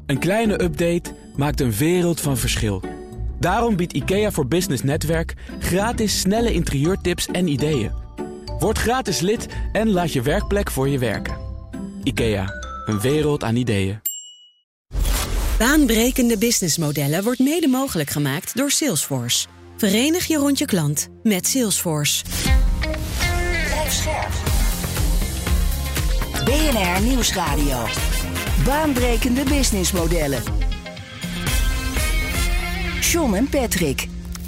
Een kleine update maakt een wereld van verschil. Daarom biedt IKEA voor Business Netwerk gratis snelle interieurtips en ideeën. Word gratis lid en laat je werkplek voor je werken. IKEA, een wereld aan ideeën. Baanbrekende businessmodellen wordt mede mogelijk gemaakt door Salesforce. Verenig je rond je klant met Salesforce. Blijf scherp. BNR Nieuwsradio. Baanbrekende businessmodellen. John en Patrick.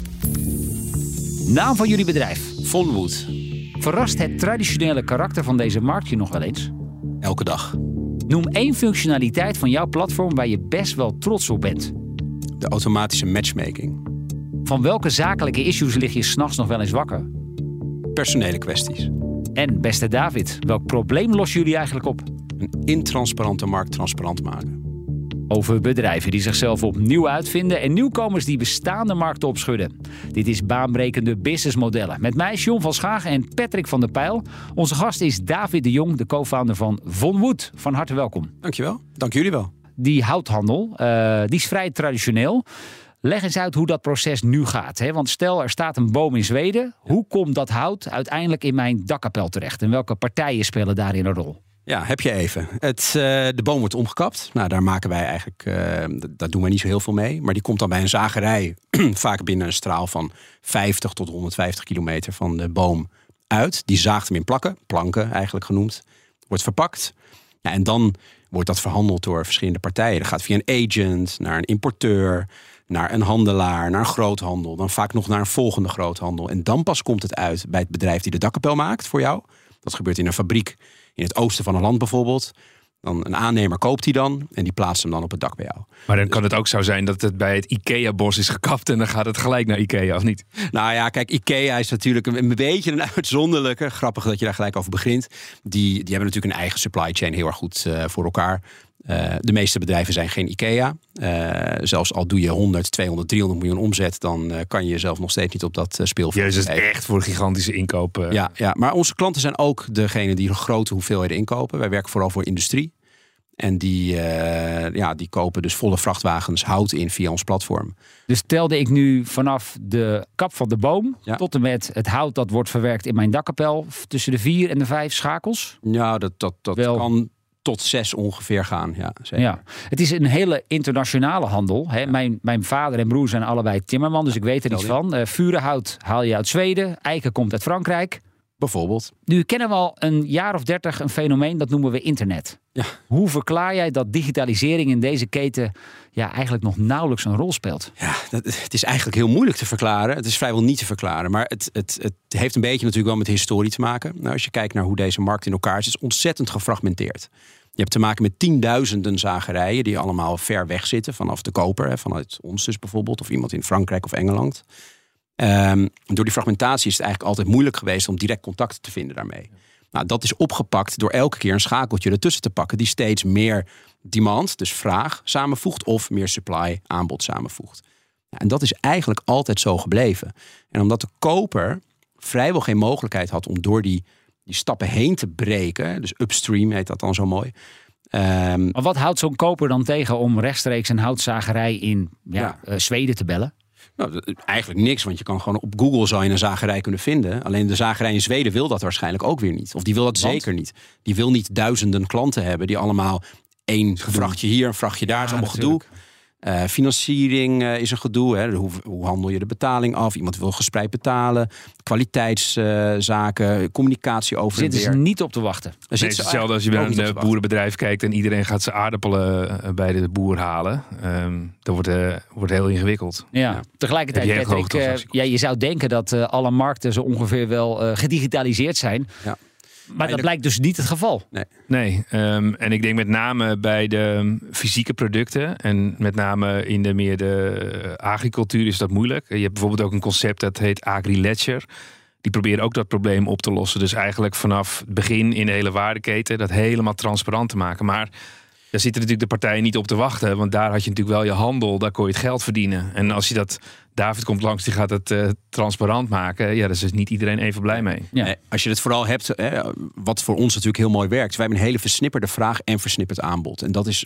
Naam van jullie bedrijf, Vonwood. Verrast het traditionele karakter van deze markt je nog wel eens? Elke dag. Noem 1 functionaliteit van jouw platform waar je best wel trots op bent. De automatische matchmaking. Van welke zakelijke issues lig je 's nachts nog wel eens wakker? Personele kwesties. En beste David, welk probleem lossen jullie eigenlijk op? Een intransparante markt transparant maken. Over bedrijven die zichzelf opnieuw uitvinden en nieuwkomers die bestaande markten opschudden. Dit is baanbrekende businessmodellen. Met mij John van Schagen en Patrick van der Pijl. Onze gast is David de Jong, de co-founder van Vonwood. Van harte welkom. Dankjewel. Dank jullie wel. Die houthandel, die is vrij traditioneel. Leg eens uit hoe dat proces nu gaat. Hè? Want stel, er staat een boom in Zweden. Hoe komt dat hout uiteindelijk in mijn dakkapel terecht? En welke partijen spelen daarin een rol? Ja, heb je even. De boom wordt omgekapt. Nou, daar maken wij eigenlijk, daar doen wij niet zo heel veel mee. Maar die komt dan bij een zagerij vaak binnen een straal van 50 tot 150 kilometer van de boom uit. Die zaagt hem in planken eigenlijk genoemd. Wordt verpakt. Ja, en dan wordt dat verhandeld door verschillende partijen. Dat gaat via een agent, naar een importeur, naar een handelaar, naar een groothandel. Dan vaak nog naar een volgende groothandel. En dan pas komt het uit bij het bedrijf die de dakkapel maakt voor jou. Dat gebeurt in een fabriek in het oosten van een land bijvoorbeeld. Dan een aannemer koopt die dan en die plaatst hem dan op het dak bij jou. Maar dan kan het ook zo zijn dat het bij het IKEA-bos is gekapt en dan gaat het gelijk naar IKEA, of niet? Nou ja, kijk, IKEA is natuurlijk een beetje een uitzonderlijke. Grappig dat je daar gelijk over begint. Die hebben natuurlijk een eigen supply chain heel erg goed voor elkaar. De meeste bedrijven zijn geen IKEA. Zelfs al doe je 100, 200, 300 miljoen omzet, dan kan je jezelf nog steeds niet op dat speelveld. Ja, dus het is echt voor gigantische inkopen. Ja, maar onze klanten zijn ook degene die grote hoeveelheden inkopen. Wij werken vooral voor industrie. En die kopen dus volle vrachtwagens hout in via ons platform. Dus telde ik nu vanaf de kap van de boom tot en met het hout dat wordt verwerkt in mijn dakkapel tussen de 4 en de 5 schakels? Ja, dat kan tot 6 ongeveer gaan. Ja, zeker. Ja. Het is een hele internationale handel. Hè. Ja. Mijn vader en broer zijn allebei timmerman, dus ik weet er iets van. Vurenhout haal je uit Zweden, eiken komt uit Frankrijk. Bijvoorbeeld. Nu kennen we al een jaar of 30 een fenomeen, dat noemen we internet. Ja. Hoe verklaar jij dat digitalisering in deze keten eigenlijk nog nauwelijks een rol speelt? Ja, het is eigenlijk heel moeilijk te verklaren. Het is vrijwel niet te verklaren. Maar het heeft een beetje natuurlijk wel met historie te maken. Nou, als je kijkt naar hoe deze markt in elkaar is, is het ontzettend gefragmenteerd. Je hebt te maken met tienduizenden zagerijen die allemaal ver weg zitten vanaf de koper. Vanuit ons dus bijvoorbeeld, of iemand in Frankrijk of Engeland. Door die fragmentatie is het eigenlijk altijd moeilijk geweest om direct contact te vinden daarmee. Nou, dat is opgepakt door elke keer een schakeltje ertussen te pakken die steeds meer demand, dus vraag, samenvoegt of meer supply, aanbod samenvoegt. En dat is eigenlijk altijd zo gebleven. En omdat de koper vrijwel geen mogelijkheid had om door die stappen heen te breken, dus upstream heet dat dan zo mooi. Maar wat houdt zo'n koper dan tegen om rechtstreeks een houtzagerij in Zweden te bellen? Nou, eigenlijk niks, want je kan gewoon op Google zou je een zagerij kunnen vinden. Alleen de zagerij in Zweden wil dat waarschijnlijk ook weer niet. Of die wil dat zeker niet. Die wil niet duizenden klanten hebben die allemaal één vrachtje hier, een vrachtje daar, is allemaal gedoe. Financiering is een gedoe. Hè. Hoe handel je de betaling af? Iemand wil gespreid betalen. Kwaliteitszaken, communicatie over Zitten ze niet op te wachten? Het is hetzelfde als je bij een boerenbedrijf kijkt en iedereen gaat zijn aardappelen bij de boer halen. Dat wordt heel ingewikkeld. Ja. Tegelijkertijd, Patrick, je zou denken dat alle markten zo ongeveer wel gedigitaliseerd zijn. Ja. Maar dat blijkt dus niet het geval. Nee. En ik denk met name bij de fysieke producten en met name in de agricultuur is dat moeilijk. Je hebt bijvoorbeeld ook een concept dat heet AgriLedger. Die proberen ook dat probleem op te lossen. Dus eigenlijk vanaf het begin in de hele waardeketen dat helemaal transparant te maken. Maar daar zitten natuurlijk de partijen niet op te wachten. Want daar had je natuurlijk wel je handel, daar kon je het geld verdienen. En als je David komt langs, die gaat het transparant maken. Ja, daar is dus niet iedereen even blij mee. Ja. Als je het vooral hebt, wat voor ons natuurlijk heel mooi werkt. Wij hebben een hele versnipperde vraag en versnipperd aanbod. En dat is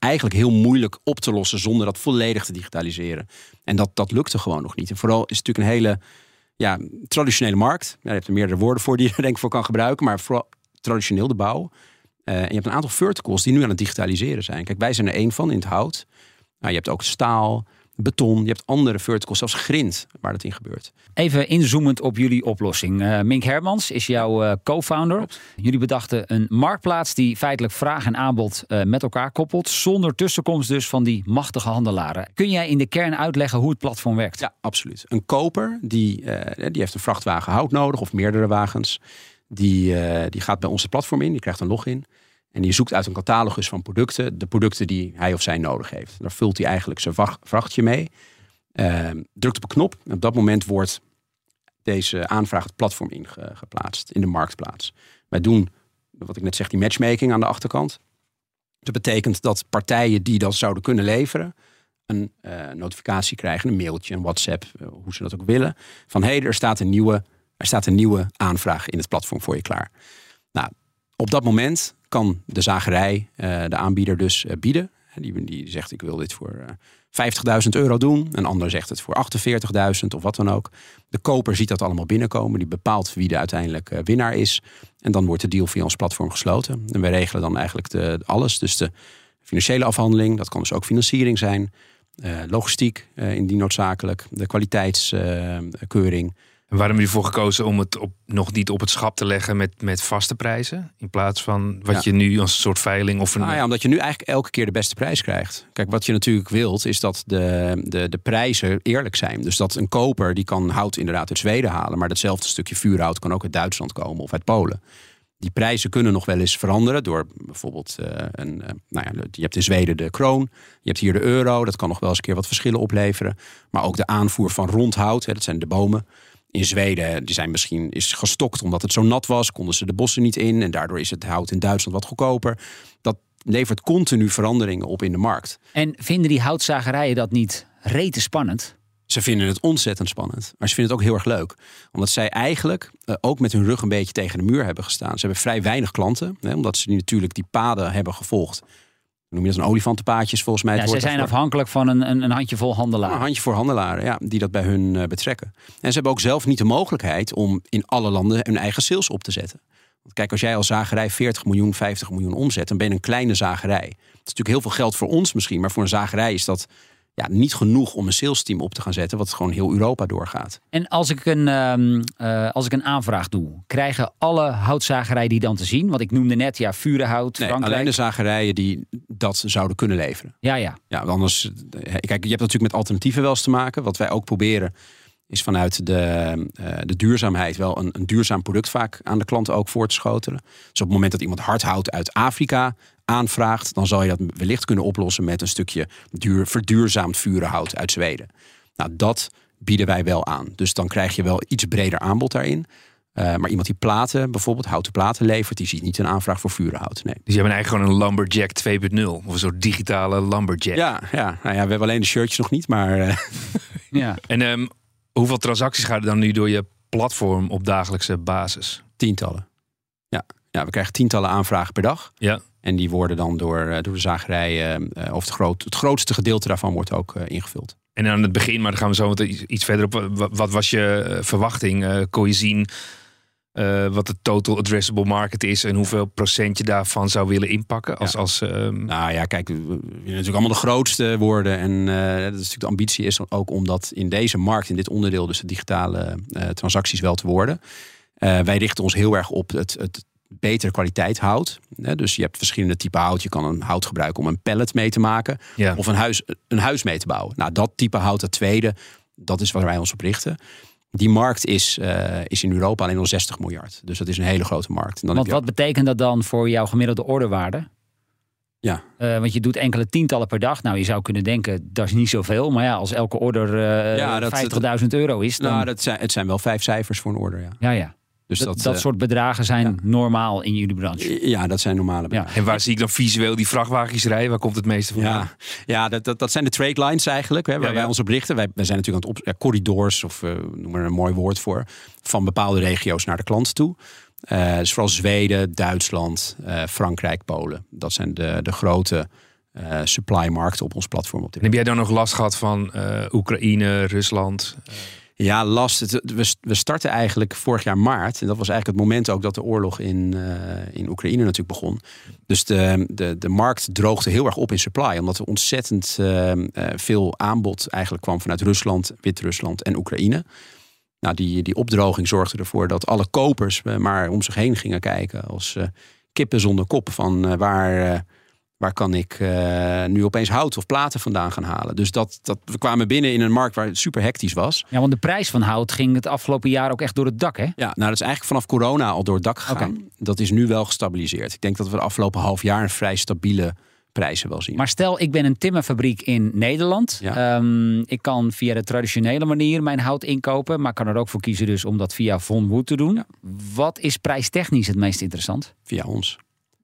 eigenlijk heel moeilijk op te lossen zonder dat volledig te digitaliseren. En dat lukte gewoon nog niet. En vooral is het natuurlijk een hele traditionele markt. Ja, je hebt er meerdere woorden voor die je er denk ik voor kan gebruiken. Maar vooral traditioneel de bouw. En je hebt een aantal verticals die nu aan het digitaliseren zijn. Kijk, wij zijn er één van in het hout. Nou, je hebt ook staal, beton. Je hebt andere verticals, zelfs grind, waar dat in gebeurt. Even inzoomend op jullie oplossing. Mink Hermans is jouw co-founder. Klopt. Jullie bedachten een marktplaats die feitelijk vraag en aanbod met elkaar koppelt. Zonder tussenkomst dus van die machtige handelaren. Kun jij in de kern uitleggen hoe het platform werkt? Ja, absoluut. Een koper die heeft een vrachtwagen hout nodig of meerdere wagens. Die gaat bij onze platform in, die krijgt een login. En die zoekt uit een catalogus van producten, de producten die hij of zij nodig heeft. Daar vult hij eigenlijk zijn vrachtje mee. Drukt op een knop. En op dat moment wordt deze aanvraag het platform ingeplaatst, in de marktplaats. Wij doen, wat ik net zeg, die matchmaking aan de achterkant. Dat betekent dat partijen die dat zouden kunnen leveren een notificatie krijgen, een mailtje, een WhatsApp, hoe ze dat ook willen. Van er staat een nieuwe aanvraag in het platform voor je klaar. Nou, op dat moment kan de zagerij, de aanbieder dus bieden. Die zegt ik wil dit voor €50.000 doen. Een ander zegt het voor €48.000 of wat dan ook. De koper ziet dat allemaal binnenkomen. Die bepaalt wie de uiteindelijk winnaar is. En dan wordt de deal via ons platform gesloten. En wij regelen dan eigenlijk alles. Dus de financiële afhandeling, dat kan dus ook financiering zijn. Logistiek, indien noodzakelijk. De kwaliteitskeuring. En waarom heb je ervoor gekozen om het nog niet op het schap te leggen met vaste prijzen? In plaats van wat je nu als een soort veiling of een... omdat je nu eigenlijk elke keer de beste prijs krijgt. Kijk, wat je natuurlijk wilt is dat de prijzen eerlijk zijn. Dus dat een koper die kan hout inderdaad uit Zweden halen. Maar datzelfde stukje vuurhout kan ook uit Duitsland komen of uit Polen. Die prijzen kunnen nog wel eens veranderen door bijvoorbeeld je hebt in Zweden de kroon, je hebt hier de euro. Dat kan nog wel eens een keer wat verschillen opleveren. Maar ook de aanvoer van rondhout, dat zijn de bomen. In Zweden is gestokt omdat het zo nat was. Konden ze de bossen niet in. En daardoor is het hout in Duitsland wat goedkoper. Dat levert continu veranderingen op in de markt. En vinden die houtzagerijen dat niet rete spannend? Ze vinden het ontzettend spannend. Maar ze vinden het ook heel erg leuk. Omdat zij eigenlijk ook met hun rug een beetje tegen de muur hebben gestaan. Ze hebben vrij weinig klanten. Omdat ze natuurlijk die paden hebben gevolgd. Noem je dat een olifantenpaadjes volgens mij? Ja, ze zijn afhankelijk van een handjevol handelaren. Een handjevol handelaren, die dat bij hun betrekken. En ze hebben ook zelf niet de mogelijkheid om in alle landen hun eigen sales op te zetten. Want kijk, als jij als zagerij 40 miljoen, 50 miljoen omzet, dan ben je een kleine zagerij. Het is natuurlijk heel veel geld voor ons misschien, maar voor een zagerij is dat niet genoeg om een salesteam op te gaan zetten, wat gewoon heel Europa doorgaat. En als ik een aanvraag doe, krijgen alle houtzagerijen die dan te zien? Want ik noemde net, vurenhout, nee, Frankrijk. Alleen de zagerijen die dat zouden kunnen leveren. Ja, anders, kijk, je hebt natuurlijk met alternatieven wel eens te maken. Wat wij ook proberen is vanuit de duurzaamheid wel een duurzaam product vaak aan de klant ook voor te schotelen. Dus op het moment dat iemand hardhout uit Afrika aanvraagt, dan zal je dat wellicht kunnen oplossen met een stukje verduurzaamd vurenhout uit Zweden. Nou, dat bieden wij wel aan. Dus dan krijg je wel iets breder aanbod daarin. Maar iemand die platen, bijvoorbeeld houten platen levert, die ziet niet een aanvraag voor vurenhout. Nee. Dus je hebt eigenlijk gewoon een Lumberjack 2.0 of een soort digitale Lumberjack. Ja. We hebben alleen de shirtjes nog niet, maar... Ja. En hoeveel transacties gaan er dan nu door je platform op dagelijkse basis? Tientallen. Ja, we krijgen tientallen aanvragen per dag. Ja. En die worden dan door de zagerij, of het grootste gedeelte daarvan wordt ook ingevuld. En aan het begin, maar dan gaan we zo iets verder op. Wat was je verwachting? Kon je zien wat de total addressable market is en hoeveel procent je daarvan zou willen inpakken? Nou ja, kijk, we willen natuurlijk allemaal de grootste worden. En dat is natuurlijk de ambitie is ook om dat in deze markt, in dit onderdeel, dus de digitale transacties wel te worden. Wij richten ons heel erg op het betere kwaliteit hout. Dus je hebt verschillende typen hout. Je kan een hout gebruiken om een pallet mee te maken. Ja. Of een huis mee te bouwen. Nou, dat type hout, dat tweede, dat is waar wij ons op richten. Die markt is in Europa alleen al 60 miljard. Dus dat is een hele grote markt. En dan Want wat betekent dat dan voor jouw gemiddelde orderwaarde? Ja. Want je doet enkele tientallen per dag. Nou, je zou kunnen denken, dat is niet zoveel. Maar als elke order €50.000 is... Dan... Nou, het zijn wel 5 cijfers voor een order, ja. Ja. Dus dat soort bedragen zijn normaal in jullie branche. Ja, dat zijn normale bedragen. Ja. En waar zie ik dan visueel die vrachtwagens rijden? Waar komt het meeste vandaan? Ja, dat zijn de trade lines eigenlijk, waar wij ons op richten. Wij zijn natuurlijk aan het corridors, of noem er een mooi woord voor, van bepaalde regio's naar de klant toe. Dus vooral Zweden, Duitsland, Frankrijk, Polen. Dat zijn de grote supply-markten op ons platform op dit En heb jij dan nog last gehad van Oekraïne, Rusland? Ja, last. We starten eigenlijk vorig jaar maart. En dat was eigenlijk het moment ook dat de oorlog in Oekraïne natuurlijk begon. Dus de markt droogde heel erg op in supply. Omdat er ontzettend veel aanbod eigenlijk kwam vanuit Rusland, Wit-Rusland en Oekraïne. Nou, die opdroging zorgde ervoor dat alle kopers maar om zich heen gingen kijken. Als kippen zonder kop van waar kan ik nu opeens hout of platen vandaan gaan halen. Dus we kwamen binnen in een markt waar het super hectisch was. Ja, want de prijs van hout ging het afgelopen jaar ook echt door het dak, hè? Ja, nou dat is eigenlijk vanaf corona al door het dak gegaan. Okay. Dat is nu wel gestabiliseerd. Ik denk dat we de afgelopen half jaar een vrij stabiele prijzen wel zien. Maar stel, ik ben een timmerfabriek in Nederland. Ja. Ik kan via de traditionele manier mijn hout inkopen. Maar kan er ook voor kiezen dus om dat via Von Wood te doen. Ja. Wat is prijstechnisch het meest interessant? Via ons.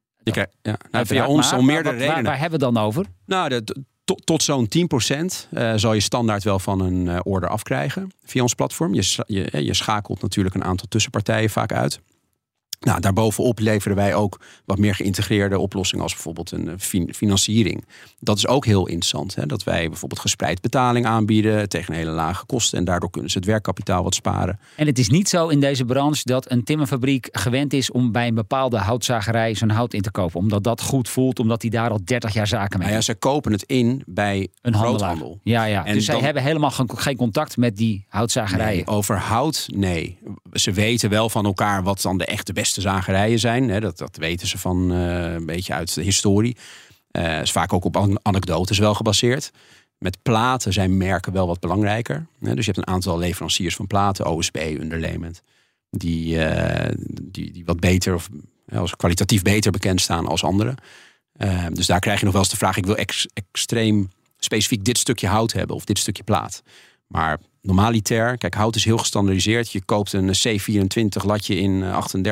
Via ons om meerdere redenen. Waar hebben we het dan over? Nou, tot zo'n 10% zal je standaard wel van een order afkrijgen via ons platform. Je schakelt natuurlijk een aantal tussenpartijen vaak uit. Nou, daarbovenop leveren wij ook wat meer geïntegreerde oplossingen als bijvoorbeeld een financiering. Dat is ook heel interessant. Hè? Dat wij bijvoorbeeld gespreid betaling aanbieden tegen een hele lage kosten. En daardoor kunnen ze het werkkapitaal wat sparen. En het is niet zo in deze branche dat een timmerfabriek gewend is om bij een bepaalde houtzagerij zo'n hout in te kopen. Omdat dat goed voelt, omdat die daar al 30 jaar zaken mee doen. Ja, ze kopen het in bij een groothandel. Ja. En dus zij hebben helemaal geen contact met die houtzagerijen. Nee, over hout, nee. Ze weten wel van elkaar wat dan de echte beste zagerijen zijn. Hè, dat weten ze van een beetje uit de historie. Is vaak ook op anekdotes wel gebaseerd. Met platen zijn merken wel wat belangrijker. Hè, dus je hebt een aantal leveranciers van platen, OSB, Underlayment, die wat beter of als kwalitatief beter bekend staan als anderen. Dus daar krijg je nog wel eens de vraag: ik wil extreem specifiek dit stukje hout hebben of dit stukje plaat. Maar normaliter, kijk, hout is heel gestandaardiseerd. Je koopt een C24 latje in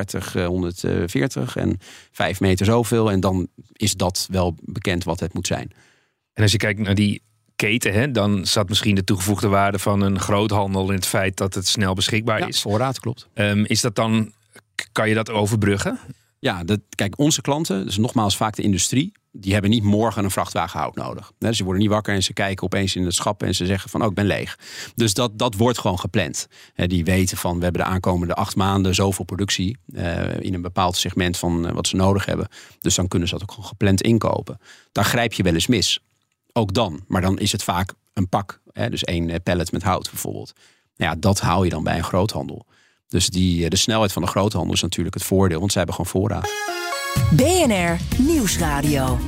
3840 en 5 meter zoveel. En dan is dat wel bekend wat het moet zijn. En als je kijkt naar die keten, hè, dan zat misschien de toegevoegde waarde van een groothandel in het feit dat het snel beschikbaar is. Voorraad, klopt. Is dat dan, kan je dat overbruggen? Ja, kijk, onze klanten, dus nogmaals vaak de industrie, die hebben niet morgen een vrachtwagen hout nodig. Dus ze worden niet wakker en ze kijken opeens in het schap en ze zeggen van, ik ben leeg. Dus dat wordt gewoon gepland. Die weten van, we hebben de aankomende 8 maanden zoveel productie in een bepaald segment van wat ze nodig hebben. Dus dan kunnen ze dat ook gewoon gepland inkopen. Daar grijp je wel eens mis. Ook dan. Maar dan is het vaak een pak. Dus 1 pallet met hout bijvoorbeeld. Nou ja, dat hou je dan bij een groothandel. Dus de snelheid van de groothandel is natuurlijk het voordeel, want zij hebben gewoon voorraad. BNR Nieuwsradio.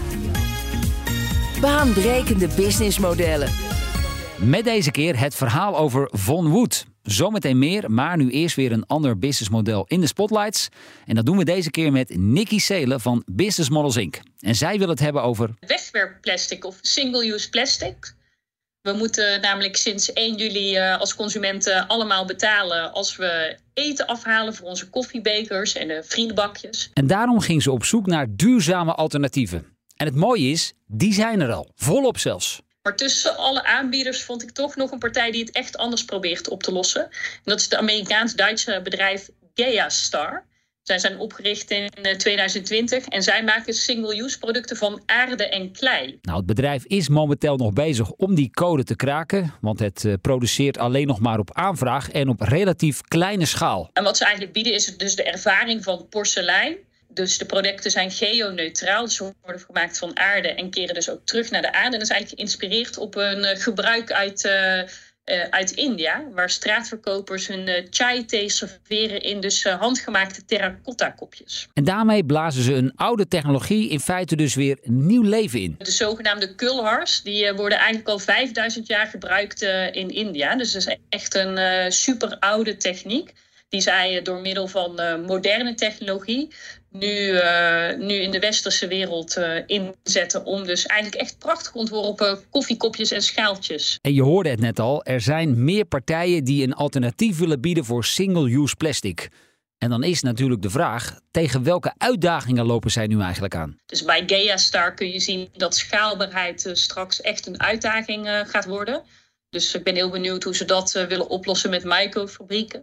Baanbrekende businessmodellen. Met deze keer het verhaal over Von Wood. Zometeen meer, maar nu eerst weer een ander businessmodel in de spotlights. En dat doen we deze keer met Nikki Seelen van Business Models Inc. En zij wil het hebben over wegwerpplastic of single-use plastic. We moeten namelijk sinds 1 juli als consumenten allemaal betalen als we eten afhalen voor onze koffiebekers en de vriendenbakjes. En daarom ging ze op zoek naar duurzame alternatieven. En het mooie is, die zijn er al. Volop zelfs. Maar tussen alle aanbieders vond ik toch nog een partij die het echt anders probeert op te lossen. En dat is het Amerikaans-Duitse bedrijf GeaStar. Zij zijn opgericht in 2020 en zij maken single-use producten van aarde en klei. Nou, het bedrijf is momenteel nog bezig om die code te kraken, want het produceert alleen nog maar op aanvraag en op relatief kleine schaal. En wat ze eigenlijk bieden is dus de ervaring van porselein. Dus de producten zijn geoneutraal, dus ze worden gemaakt van aarde en keren dus ook terug naar de aarde. En dat is eigenlijk geïnspireerd op een gebruik uit India, waar straatverkopers hun chai thee serveren in dus handgemaakte terracotta kopjes. En daarmee blazen ze een oude technologie in feite dus weer nieuw leven in. De zogenaamde kulhars, die worden eigenlijk al 5000 jaar gebruikt in India. Dus dat is echt een super oude techniek die zij door middel van moderne technologie nu in de westerse wereld inzetten om dus eigenlijk echt prachtig ontworpen koffiekopjes en schaaltjes. En je hoorde het net al, er zijn meer partijen die een alternatief willen bieden voor single-use plastic. En dan is natuurlijk de vraag, tegen welke uitdagingen lopen zij nu eigenlijk aan? Dus bij GeaStar kun je zien dat schaalbaarheid straks echt een uitdaging gaat worden. Dus ik ben heel benieuwd hoe ze dat willen oplossen met microfabrieken.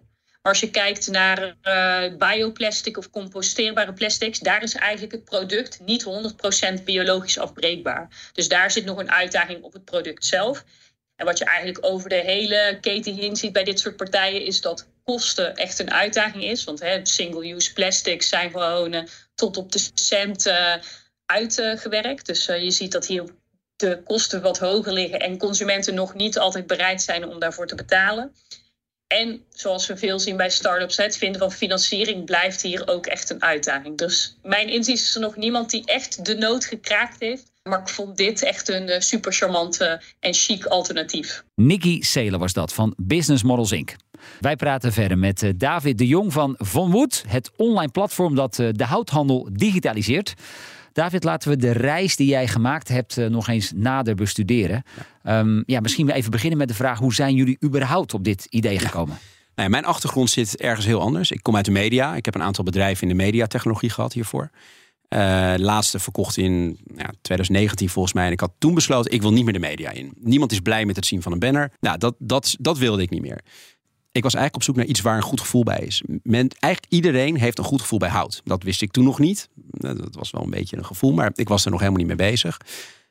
Maar als je kijkt naar bioplastic of composteerbare plastics, daar is eigenlijk het product niet 100% biologisch afbreekbaar. Dus daar zit nog een uitdaging op het product zelf. En wat je eigenlijk over de hele keten heen ziet bij dit soort partijen, is dat kosten echt een uitdaging is. Want single-use plastics zijn gewoon tot op de cent uitgewerkt. Dus je ziet dat hier de kosten wat hoger liggen en consumenten nog niet altijd bereid zijn om daarvoor te betalen. En zoals we veel zien bij start-ups, het vinden van financiering blijft hier ook echt een uitdaging. Dus mijn inzicht is er nog niemand die echt de nood gekraakt heeft. Maar ik vond dit echt een super charmante en chic alternatief. Nikki Seelen was dat van Business Models Inc. Wij praten verder met David de Jong van Von Wood, het online platform dat de houthandel digitaliseert. David, laten we de reis die jij gemaakt hebt nog eens nader bestuderen. Misschien even beginnen met de vraag, hoe zijn jullie überhaupt op dit idee gekomen? Nou ja, mijn achtergrond zit ergens heel anders. Ik kom uit de media. Ik heb een aantal bedrijven in de mediatechnologie gehad hiervoor. Laatste verkocht in 2019 volgens mij. En ik had toen besloten, ik wil niet meer de media in. Niemand is blij met het zien van een banner. Nou, dat wilde ik niet meer. Ik was eigenlijk op zoek naar iets waar een goed gevoel bij is. Eigenlijk iedereen heeft een goed gevoel bij hout. Dat wist ik toen nog niet. Dat was wel een beetje een gevoel, maar ik was er nog helemaal niet mee bezig.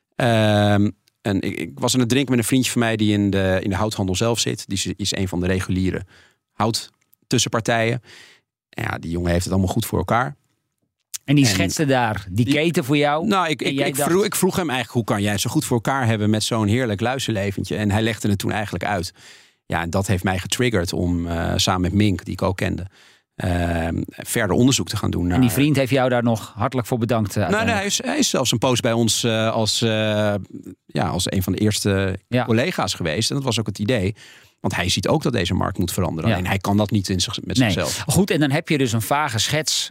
En ik was aan het drinken met een vriendje van mij die in de houthandel zelf zit. Die is een van de reguliere houttussenpartijen. Ja, die jongen heeft het allemaal goed voor elkaar. En die schetste daar die keten voor jou? Nou, ik vroeg hem eigenlijk, hoe kan jij zo goed voor elkaar hebben met zo'n heerlijk luisterleventje? En hij legde het toen eigenlijk uit. Ja, en dat heeft mij getriggerd om samen met Mink, die ik ook kende, verder onderzoek te gaan doen. En die vriend heeft jou daar nog hartelijk voor bedankt? Hij is zelfs een poos bij ons als een van de eerste collega's geweest. En dat was ook het idee. Want hij ziet ook dat deze markt moet veranderen. Alleen hij kan dat niet met zichzelf. Goed, en dan heb je dus een vage schets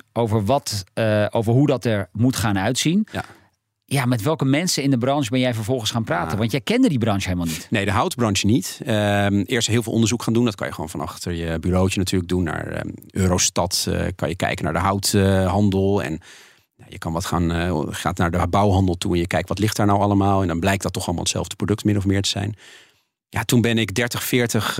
over hoe dat er moet gaan uitzien. Ja, met welke mensen in de branche ben jij vervolgens gaan praten? Want jij kende die branche helemaal niet. Nee, de houtbranche niet. Eerst heel veel onderzoek gaan doen. Dat kan je gewoon van achter je bureautje natuurlijk doen. Naar Eurostat kan je kijken naar de houthandel. En je kan gaat naar de bouwhandel toe en je kijkt wat ligt daar nou allemaal. En dan blijkt dat toch allemaal hetzelfde product min of meer te zijn. Ja, toen ben ik 30, 40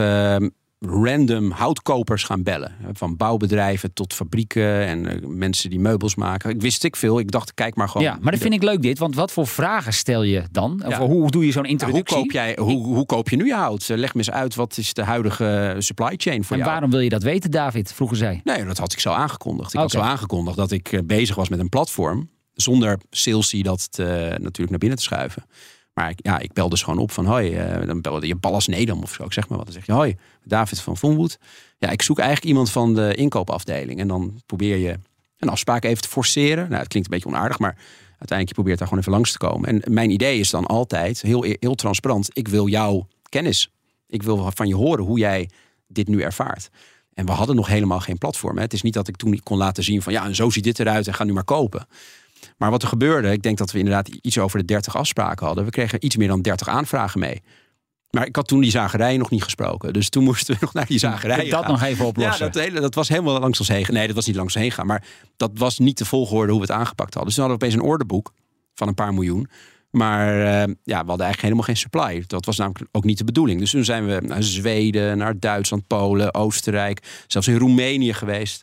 random houtkopers gaan bellen. Van bouwbedrijven tot fabrieken en mensen die meubels maken. Ik veel. Ik dacht, kijk maar gewoon. Ja, maar dat vind ik leuk dit. Want wat voor vragen stel je dan? Ja. Hoe doe je zo'n introductie? Hoe koop je nu je hout? Leg me eens uit, wat is de huidige supply chain voor jou? En waarom wil je dat weten, David? Vroegen zij. Nee, dat had ik zo aangekondigd. Ik had zo aangekondigd dat ik bezig was met een platform. Zonder salesy dat natuurlijk naar binnen te schuiven. Maar ik bel dus gewoon op van hoi, dan belde je Ballas Nedam of zo. Ik zeg maar wat. Dan zeg je hoi, David van Von Wood. Ja, ik zoek eigenlijk iemand van de inkoopafdeling. En dan probeer je een afspraak even te forceren. Nou, het klinkt een beetje onaardig, maar uiteindelijk je probeert daar gewoon even langs te komen. En mijn idee is dan altijd heel transparant. Ik wil jouw kennis. Ik wil van je horen hoe jij dit nu ervaart. En we hadden nog helemaal geen platform. Hè. Het is niet dat ik toen kon laten zien van en zo ziet dit eruit en ga nu maar kopen. Maar wat er gebeurde, ik denk dat we inderdaad iets over de 30 afspraken hadden. We kregen iets meer dan 30 aanvragen mee. Maar ik had toen die zagerij nog niet gesproken. Dus toen moesten we nog naar die zagerij gaan. Dat nog even oplossen. Ja, dat was helemaal langs ons heen. Nee, dat was niet langs ons heen gaan. Maar dat was niet de volgorde hoe we het aangepakt hadden. Dus toen hadden we opeens een orderboek van een paar miljoen. Maar we hadden eigenlijk helemaal geen supply. Dat was namelijk ook niet de bedoeling. Dus toen zijn we naar Zweden, naar Duitsland, Polen, Oostenrijk. Zelfs in Roemenië geweest.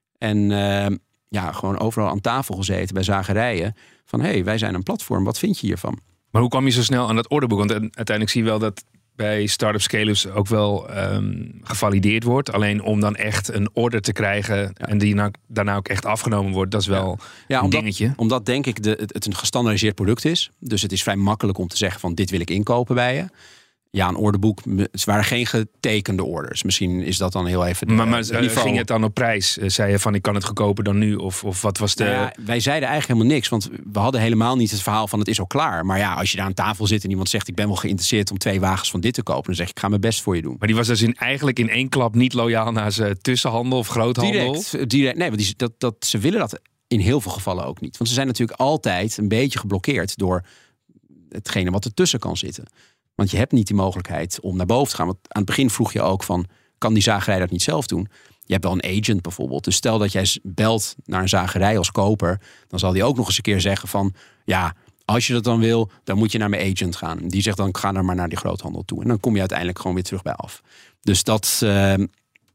En gewoon overal aan tafel gezeten bij zagerijen. Van wij zijn een platform, wat vind je hiervan? Maar hoe kwam je zo snel aan dat orderboek? Want uiteindelijk zie je wel dat bij start-up scale-ups ook wel gevalideerd wordt. Alleen om dan echt een order te krijgen en die daarna ook echt afgenomen wordt, dat is wel een dingetje. Omdat denk ik het een gestandaardiseerd product is. Dus het is vrij makkelijk om te zeggen van dit wil ik inkopen bij je. Ja, een orderboek. Het waren geen getekende orders. Misschien is dat dan heel even. Maar ging het dan op prijs? Zei je van ik kan het goedkoper dan nu? Of wat was de. Wij zeiden eigenlijk helemaal niks. Want we hadden helemaal niet het verhaal van het is al klaar. Maar als je daar aan tafel zit en iemand zegt ik ben wel geïnteresseerd om 2 wagens van dit te kopen. Dan zeg ik ga mijn best voor je doen. Maar die was dus eigenlijk in één klap niet loyaal naar zijn tussenhandel of groothandel? Direct. Nee, want ze willen dat in heel veel gevallen ook niet. Want ze zijn natuurlijk altijd een beetje geblokkeerd door hetgene wat ertussen kan zitten. Want je hebt niet die mogelijkheid om naar boven te gaan. Want aan het begin vroeg je ook van, kan die zagerij dat niet zelf doen? Je hebt wel een agent bijvoorbeeld. Dus stel dat jij belt naar een zagerij als koper, dan zal die ook nog eens een keer zeggen van, als je dat dan wil, dan moet je naar mijn agent gaan. Die zegt dan, ga dan maar naar die groothandel toe. En dan kom je uiteindelijk gewoon weer terug bij af. Dus dat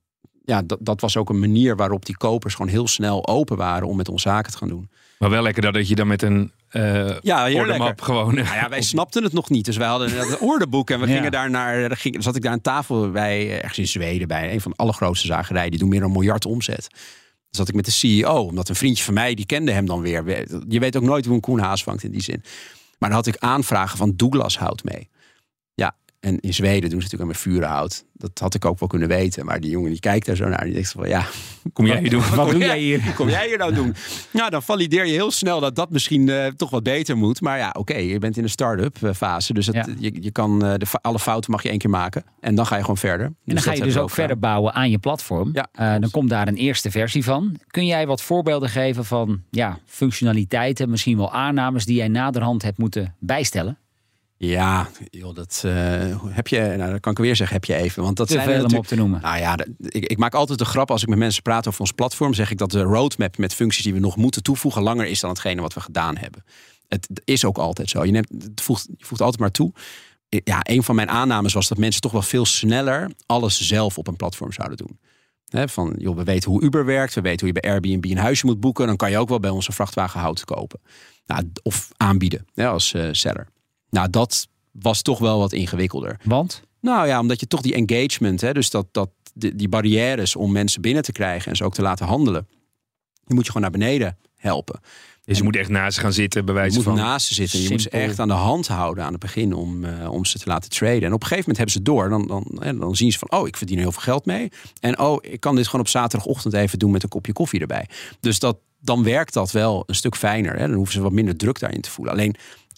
dat was ook een manier waarop die kopers gewoon heel snel open waren om met ons zaken te gaan doen. Maar wel lekker dat je dan met een ordermap gewoon... wij snapten het nog niet. Dus wij hadden een orderboek en we gingen daar naar... Zat ik daar aan tafel bij, ergens in Zweden, bij een van de allergrootste zagerijen. Die doen meer dan 1 miljard omzet. Dan zat ik met de CEO, omdat een vriendje van mij, die kende hem dan weer. Je weet ook nooit hoe een koen haas vangt in die zin. Maar dan had ik aanvragen van Douglas hout mee. Ja, en in Zweden doen ze natuurlijk met vurenhout. Dat had ik ook wel kunnen weten. Maar die jongen die kijkt daar zo naar. Die denkt van kom jij hier doen? Wat doe jij hier? Kom jij hier nou doen? Nou, dan valideer je heel snel dat misschien toch wat beter moet. Maar oké, je bent in de start-up fase. Dus je kan alle fouten mag je 1 keer maken. En dan ga je gewoon verder. En dan ga je dus ook verder bouwen aan je platform. Ja, dan komt daar een eerste versie van. Kun jij wat voorbeelden geven van functionaliteiten, misschien wel aannames die jij naderhand hebt moeten bijstellen? Ja, joh, dat heb je. Nou, dat kan ik weer zeggen, heb je even. Want dat te zijn veel om op te noemen. Nou ja, ik maak altijd de grap als ik met mensen praat over ons platform. Zeg ik dat de roadmap met functies die we nog moeten toevoegen langer is dan hetgene wat we gedaan hebben. Het is ook altijd zo. Je voegt altijd maar toe. Ja, een van mijn aannames was dat mensen toch wel veel sneller alles zelf op een platform zouden doen. We weten hoe Uber werkt. We weten hoe je bij Airbnb een huisje moet boeken. Dan kan je ook wel bij ons een vrachtwagen hout kopen. Of aanbieden als seller. Nou, dat was toch wel wat ingewikkelder. Want? Nou ja, omdat je toch die engagement, dus die barrières om mensen binnen te krijgen en ze ook te laten handelen, die moet je gewoon naar beneden helpen. Dus je moet echt naast ze gaan zitten, bij wijze van. Je moet naast ze zitten. Je moet ze echt aan de hand houden aan het begin om ze te laten traden. En op een gegeven moment hebben ze door. Dan zien ze van, ik verdien heel veel geld mee. En ik kan dit gewoon op zaterdagochtend even doen met een kopje koffie erbij. Dus dan werkt dat wel een stuk fijner. Dan hoeven ze wat minder druk daarin te voelen. Alleen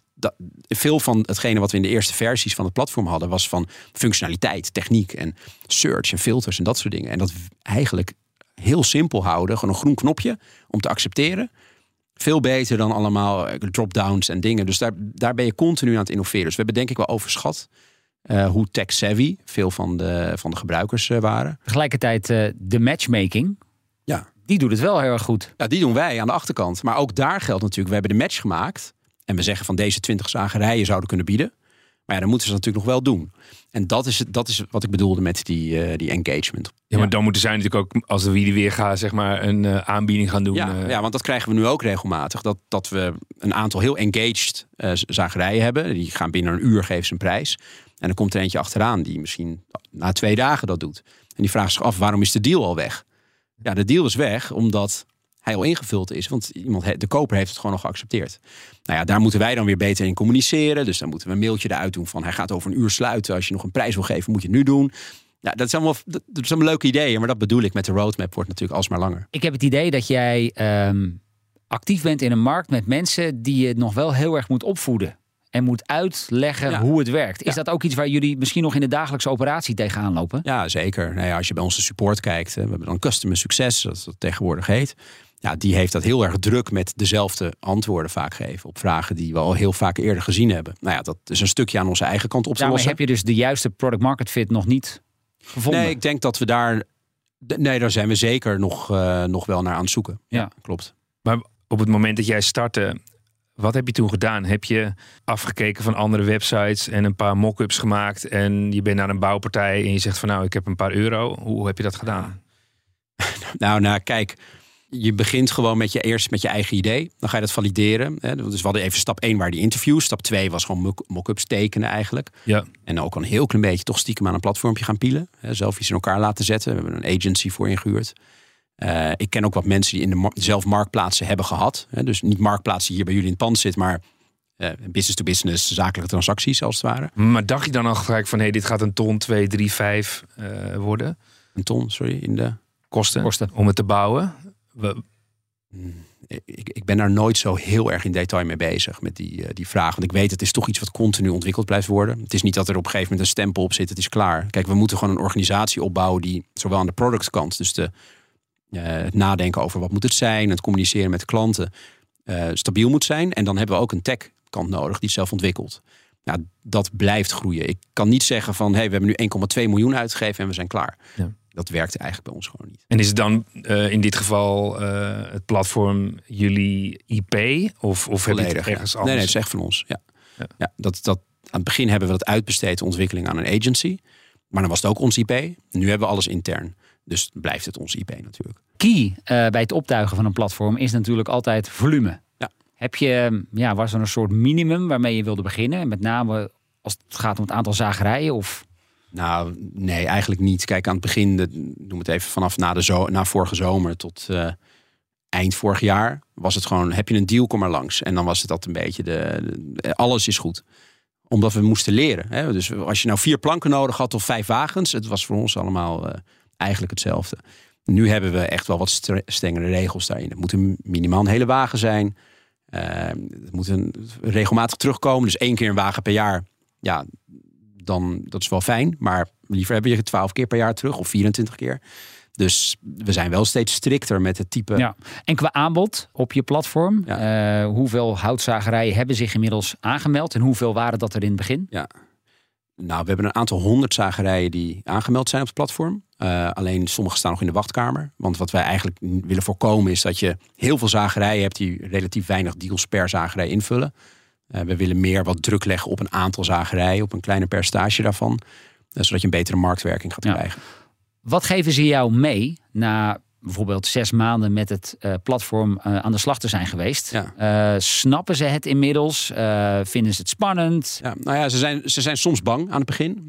veel van hetgene wat we in de eerste versies van het platform hadden, was van functionaliteit, techniek en search en filters en dat soort dingen. En dat eigenlijk heel simpel houden. Gewoon een groen knopje om te accepteren. Veel beter dan allemaal drop-downs en dingen. Dus daar ben je continu aan het innoveren. Dus we hebben denk ik wel overschat hoe tech-savvy veel van de gebruikers waren. Tegelijkertijd de matchmaking. Ja. Die doet het wel heel erg goed. Ja, die doen wij aan de achterkant. Maar ook daar geldt natuurlijk, we hebben de match gemaakt. En we zeggen van deze 20 zagerijen zouden kunnen bieden. Maar dan moeten ze natuurlijk nog wel doen. En dat is wat ik bedoelde met die engagement. Ja, maar dan moeten zij natuurlijk ook, als de weer gaat, zeg maar, een aanbieding gaan doen. Ja, want dat krijgen we nu ook regelmatig. Dat we een aantal heel engaged zagerijen hebben. Die gaan binnen een uur geven ze een prijs. En dan komt er eentje achteraan die misschien na 2 dagen dat doet. En die vraagt zich af, waarom is de deal al weg? Ja, de deal is weg omdat hij al ingevuld is. Want de koper heeft het gewoon al geaccepteerd. Nou ja, daar moeten wij dan weer beter in communiceren. Dus dan moeten we een mailtje eruit doen van hij gaat over een uur sluiten. Als je nog een prijs wil geven, moet je het nu doen. Ja, dat zijn allemaal leuke ideeën. Maar dat bedoel ik met de roadmap wordt natuurlijk alsmaar langer. Ik heb het idee dat jij actief bent in een markt met mensen die je nog wel heel erg moet opvoeden. En moet uitleggen hoe het werkt. Is dat ook iets waar jullie misschien nog in de dagelijkse operatie tegenaan lopen? Ja, zeker. Nou ja, als je bij onze support kijkt. We hebben dan customer success, zoals dat tegenwoordig heet. Ja, die heeft dat heel erg druk met dezelfde antwoorden vaak geven op vragen die we al heel vaak eerder gezien hebben. Nou ja, dat is een stukje aan onze eigen kant op te lossen. Daarmee heb je dus de juiste product market fit nog niet gevonden? Nee, ik denk dat we daar zijn we zeker nog wel naar aan het zoeken. Ja, klopt. Maar op het moment dat jij startte, wat heb je toen gedaan? Heb je afgekeken van andere websites en een paar mock-ups gemaakt en je bent naar een bouwpartij en je zegt van ik heb een paar euro. Hoe heb je dat gedaan? Nou, kijk. Je begint gewoon eerst met je eigen idee. Dan ga je dat valideren. Dus we hadden even stap 1 waren die interviews. Stap 2 was gewoon mock-ups tekenen eigenlijk. Ja. En ook een heel klein beetje toch stiekem aan een platformpje gaan pielen. Zelf iets in elkaar laten zetten. We hebben een agency voor ingehuurd. Ik ken ook wat mensen die in zelf marktplaatsen hebben gehad. Dus niet marktplaatsen die hier bij jullie in het pand zit, maar business to business, zakelijke transacties als het ware. Maar dacht je dan al gelijk van dit gaat een ton, 2, 3, 5 worden? Een ton, sorry, in de kosten om het te bouwen? Ik ben daar nooit zo heel erg in detail mee bezig met die vraag. Want ik weet, het is toch iets wat continu ontwikkeld blijft worden. Het is niet dat er op een gegeven moment een stempel op zit. Het is klaar. Kijk, we moeten gewoon een organisatie opbouwen die zowel aan de productkant, dus het nadenken over wat moet het zijn, het communiceren met de klanten, stabiel moet zijn. En dan hebben we ook een tech kant nodig die zelf ontwikkelt. Ja, dat blijft groeien. Ik kan niet zeggen van we hebben nu 1,2 miljoen uitgegeven en we zijn klaar. Ja. Dat werkte eigenlijk bij ons gewoon niet. En is het dan in dit geval het platform jullie IP? Of volledig, heb je het ergens anders? Nee, het is echt van ons. Ja, dat aan het begin hebben we dat uitbesteed, de ontwikkeling aan een agency. Maar dan was het ook ons IP. Nu hebben we alles intern. Dus blijft het onze IP natuurlijk. Key bij het optuigen van een platform is natuurlijk altijd volume. Ja. Heb je, was er een soort minimum waarmee je wilde beginnen? Met name als het gaat om het aantal zagerijen? Of... Nou, nee, eigenlijk niet. Kijk, aan het begin, noem het even vanaf na vorige zomer tot eind vorig jaar, was het gewoon, heb je een deal, kom maar langs. En dan was het dat een beetje, alles is goed. Omdat we moesten leren. Hè? Dus als je nou 4 planken nodig had of 5 wagens, het was voor ons allemaal eigenlijk hetzelfde. Nu hebben we echt wel wat strengere regels daarin. Het moet een minimaal een hele wagen zijn. Het moet regelmatig terugkomen. Dus 1 keer een wagen per jaar. Ja, dan dat is wel fijn. Maar liever hebben je 12 keer per jaar terug of 24 keer. Dus we zijn wel steeds strikter met het type. Ja. En qua aanbod op je platform. Ja. Hoeveel houtzagerijen hebben zich inmiddels aangemeld? En hoeveel waren dat er in het begin? Ja. Nou, we hebben een aantal 100 zagerijen die aangemeld zijn op het platform. Alleen sommige staan nog in de wachtkamer. Want wat wij eigenlijk willen voorkomen is dat je heel veel zagerijen hebt die relatief weinig deals per zagerij invullen. We willen meer wat druk leggen op een aantal zagerijen, op een kleiner percentage daarvan. Zodat je een betere marktwerking gaat krijgen. Wat geven ze jou mee na bijvoorbeeld 6 maanden met het platform aan de slag te zijn geweest? Ja. Snappen ze het inmiddels? Vinden ze het spannend? Ja, nou ja, ze zijn soms bang aan het begin.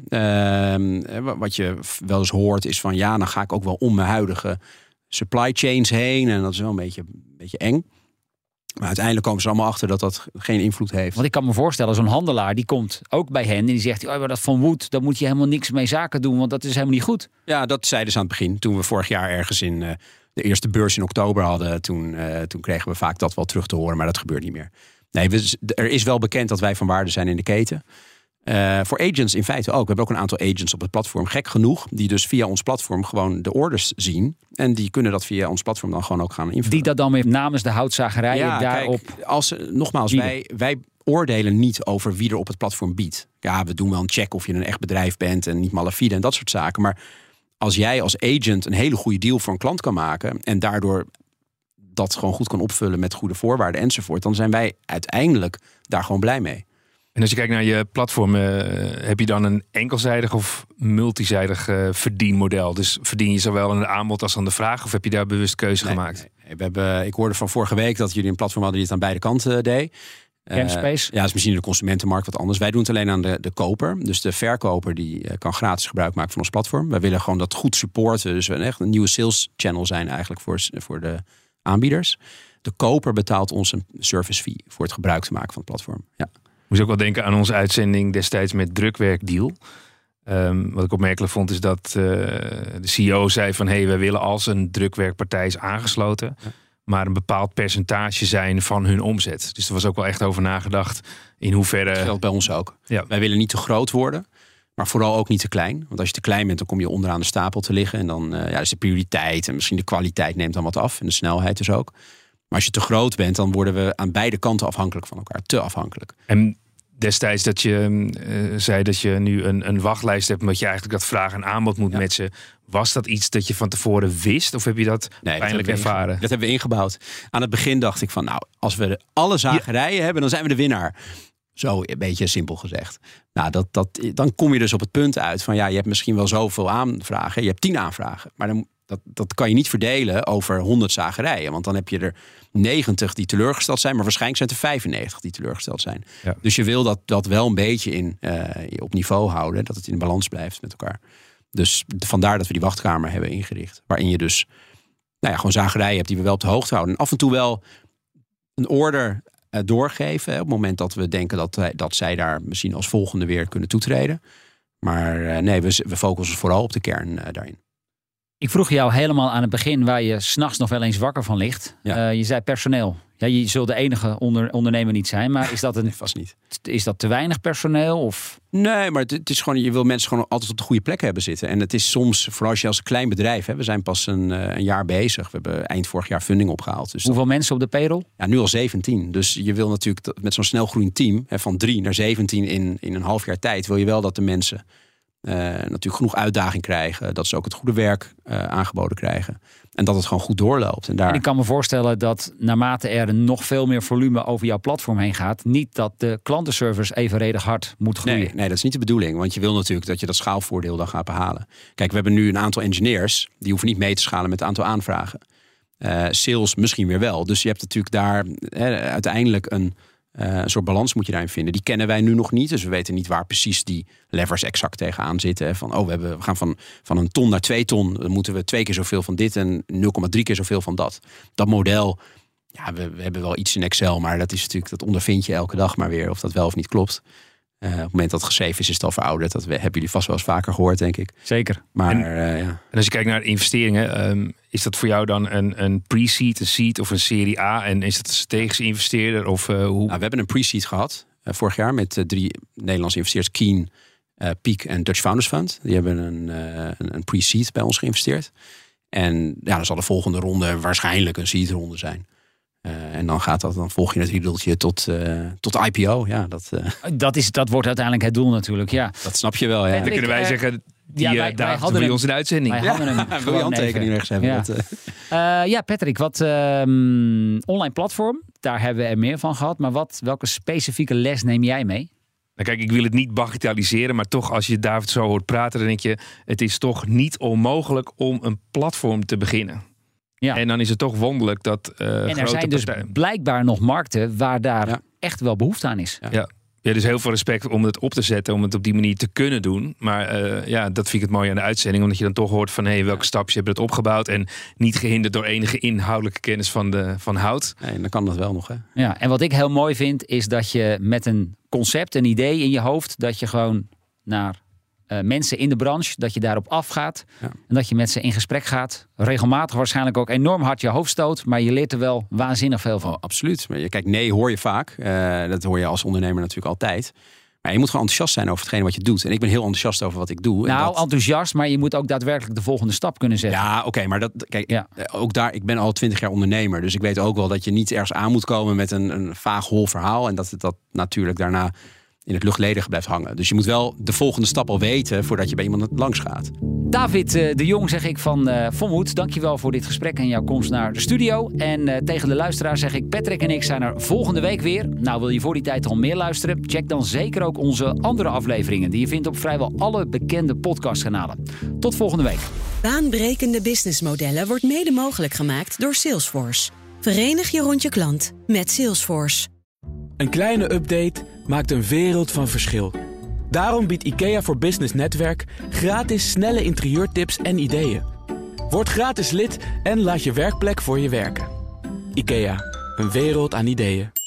Wat je wel eens hoort is van dan ga ik ook wel om mijn huidige supply chains heen. En dat is wel een beetje eng. Maar uiteindelijk komen ze allemaal achter dat dat geen invloed heeft. Want ik kan me voorstellen, zo'n handelaar die komt ook bij hen en die zegt, maar dat van Wood, daar moet je helemaal niks mee zaken doen, want dat is helemaal niet goed. Ja, dat zeiden ze aan het begin. Toen we vorig jaar ergens in de eerste beurs in oktober hadden, toen kregen we vaak dat wel terug te horen, maar dat gebeurt niet meer. Nee, er is wel bekend dat wij van waarde zijn in de keten. Voor agents in feite ook. We hebben ook een aantal agents op het platform, gek genoeg, die dus via ons platform gewoon de orders zien. En die kunnen dat via ons platform dan gewoon ook gaan invullen. Die dat dan weer namens de houtzagerijen daarop... Kijk, wij oordelen niet over wie er op het platform biedt. Ja, we doen wel een check of je een echt bedrijf bent en niet malafide en dat soort zaken. Maar als jij als agent een hele goede deal voor een klant kan maken en daardoor dat gewoon goed kan opvullen met goede voorwaarden enzovoort, dan zijn wij uiteindelijk daar gewoon blij mee. En als je kijkt naar je platform, heb je dan een enkelzijdig of multizijdig verdienmodel? Dus verdien je zowel aan het aanbod als aan de vraag? Of heb je daar bewust keuze gemaakt? Nee. Ik hoorde van vorige week dat jullie een platform hadden die het aan beide kanten deed. Gamespace? Ja, dat is misschien in de consumentenmarkt wat anders. Wij doen het alleen aan de koper. Dus de verkoper die kan gratis gebruik maken van ons platform. Wij willen gewoon dat goed supporten. Dus we echt een nieuwe sales channel zijn eigenlijk voor de aanbieders. De koper betaalt ons een service fee voor het gebruik te maken van het platform. Ja. Moest ook wel denken aan onze uitzending destijds met Drukwerkdeal. Wat ik opmerkelijk vond is dat de CEO zei van wij willen als een drukwerkpartij is aangesloten, maar een bepaald percentage zijn van hun omzet. Dus er was ook wel echt over nagedacht in hoeverre... Dat geldt bij ons ook. Ja. Wij willen niet te groot worden, maar vooral ook niet te klein. Want als je te klein bent, dan kom je onderaan de stapel te liggen. En dan is de prioriteit en misschien de kwaliteit neemt dan wat af. En de snelheid dus ook. Maar als je te groot bent, dan worden we aan beide kanten afhankelijk van elkaar. Te afhankelijk. En destijds dat je zei dat je nu een wachtlijst hebt, omdat je eigenlijk dat vraag en aanbod moet matchen. Was dat iets dat je van tevoren wist? Of heb je dat pijnlijk ervaren? Dat hebben we ingebouwd. Aan het begin dacht ik van, als we alle zagerijen hebben, dan zijn we de winnaar. Zo een beetje simpel gezegd. Nou, dan kom je dus op het punt uit van, je hebt misschien wel zoveel aanvragen. Je hebt 10 aanvragen. Maar dat kan je niet verdelen over 100 zagerijen. Want dan heb je er 90 die teleurgesteld zijn, maar waarschijnlijk zijn het er 95 die teleurgesteld zijn. Ja. Dus je wil dat wel een beetje op niveau houden, dat het in balans blijft met elkaar. Dus vandaar dat we die wachtkamer hebben ingericht. Waarin je dus gewoon zagerijen hebt die we wel op de hoogte houden. En af en toe wel een order doorgeven. Op het moment dat we denken dat zij daar misschien als volgende weer kunnen toetreden. Maar we focussen vooral op de kern daarin. Ik vroeg jou helemaal aan het begin waar je 's nachts nog wel eens wakker van ligt. Ja. Je zei personeel. Ja, je zult de enige ondernemer niet zijn, maar is dat nee, vast niet. Is dat te weinig personeel? Of? Nee, maar het is gewoon, je wil mensen gewoon altijd op de goede plek hebben zitten. En het is soms, vooral als je als klein bedrijf, we zijn pas een jaar bezig. We hebben eind vorig jaar funding opgehaald. Dus hoeveel mensen op de payroll? Ja, nu al 17. Dus je wil natuurlijk met zo'n snel groeiend team, van 3 naar 17 in een half jaar tijd, wil je wel dat de mensen natuurlijk genoeg uitdaging krijgen. Dat ze ook het goede werk aangeboden krijgen. En dat het gewoon goed doorloopt. En ik kan me voorstellen dat naarmate er nog veel meer volume over jouw platform heen gaat, niet dat de klantenservice evenredig hard moet groeien. Nee, dat is niet de bedoeling. Want je wil natuurlijk dat je dat schaalvoordeel dan gaat behalen. Kijk, we hebben nu een aantal engineers. Die hoeven niet mee te schalen met het aantal aanvragen. Sales misschien weer wel. Dus je hebt natuurlijk daar uiteindelijk een soort balans moet je daarin vinden. Die kennen wij nu nog niet. Dus we weten niet waar precies die levers exact tegenaan zitten. Van, we gaan van 1 ton naar 2 ton. Dan moeten we 2 keer zoveel van dit en 0,3 keer zoveel van dat. Dat model, ja, we hebben wel iets in Excel. Maar dat is natuurlijk, dat ondervind je elke dag maar weer. Of dat wel of niet klopt. Op het moment dat het geschreven is het al verouderd. Dat hebben jullie vast wel eens vaker gehoord, denk ik. Zeker. Maar, en als je kijkt naar investeringen, is dat voor jou dan een pre-seed, een seed of een serie A? En is dat een strategische investeerder? Of, hoe? Nou, we hebben een pre-seed gehad vorig jaar met 3 Nederlandse investeerders. Keen, Peak en Dutch Founders Fund. Die hebben een pre-seed bij ons geïnvesteerd. En ja, dan zal de volgende ronde waarschijnlijk een seed ronde zijn. En dan volg je het riedeltje tot IPO. Ja, Dat wordt uiteindelijk het doel natuurlijk. Ja. Dat snap je wel. Ja. Dan kunnen wij zeggen, wij hadden bij ons in de uitzending. Wij hadden hem wil je handtekening rechts hebben? Ja. Patrick, wat online platform, daar hebben we er meer van gehad. Maar welke specifieke les neem jij mee? Nou kijk, ik wil het niet bagatelliseren, maar toch als je David zo hoort praten, dan denk je, het is toch niet onmogelijk om een platform te beginnen. Ja. En dan is het toch wonderlijk dat en er zijn dus blijkbaar nog markten waar daar echt wel behoefte aan is. Ja, dus heel veel respect om het op te zetten, om het op die manier te kunnen doen. Maar dat vind ik het mooie aan de uitzending, omdat je dan toch hoort van welke stapjes hebben het opgebouwd en niet gehinderd door enige inhoudelijke kennis van hout. Nee, dan kan dat wel nog. Hè? Ja, en wat ik heel mooi vind is dat je met een concept, een idee in je hoofd, dat je gewoon naar mensen in de branche, dat je daarop afgaat. Ja. En dat je met ze in gesprek gaat. Regelmatig waarschijnlijk ook enorm hard je hoofd stoot. Maar je leert er wel waanzinnig veel van. Oh, absoluut. Maar kijk, nee hoor je vaak. Dat hoor je als ondernemer natuurlijk altijd. Maar je moet gewoon enthousiast zijn over hetgene wat je doet. En ik ben heel enthousiast over wat ik doe. Nou, enthousiast, maar je moet ook daadwerkelijk de volgende stap kunnen zetten. Ja, oké, maar ook daar, ik ben al 20 jaar ondernemer. Dus ik weet ook wel dat je niet ergens aan moet komen met een vaag hol verhaal. En dat natuurlijk daarna in het luchtledige blijft hangen. Dus je moet wel de volgende stap al weten voordat je bij iemand langs gaat. David de Jong zeg ik van Vonwoed. Dankjewel voor dit gesprek en jouw komst naar de studio. En tegen de luisteraar zeg ik, Patrick en ik zijn er volgende week weer. Nou, wil je voor die tijd al meer luisteren? Check dan zeker ook onze andere afleveringen die je vindt op vrijwel alle bekende podcastkanalen. Tot volgende week. Baanbrekende businessmodellen wordt mede mogelijk gemaakt door Salesforce. Verenig je rond je klant met Salesforce. Een kleine update maakt een wereld van verschil. Daarom biedt IKEA voor Business Netwerk gratis snelle interieurtips en ideeën. Word gratis lid en laat je werkplek voor je werken. IKEA, een wereld aan ideeën.